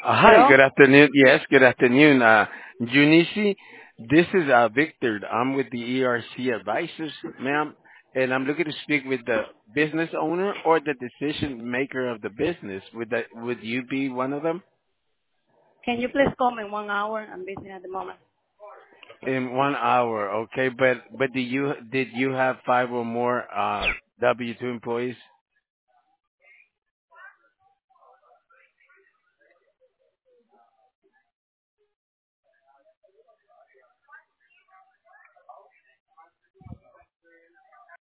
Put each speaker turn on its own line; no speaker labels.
Hi,
Hello?
good afternoon. Yes, good afternoon. Junichi, this is Victor. I'm with the ERC Advisors, ma'am, and I'm looking to speak with the business owner or the decision maker of the business. Would you be one of them?
Can you please call me in 1 hour? I'm busy at the moment.
In 1 hour, okay. But did you have five or more W-2 employees?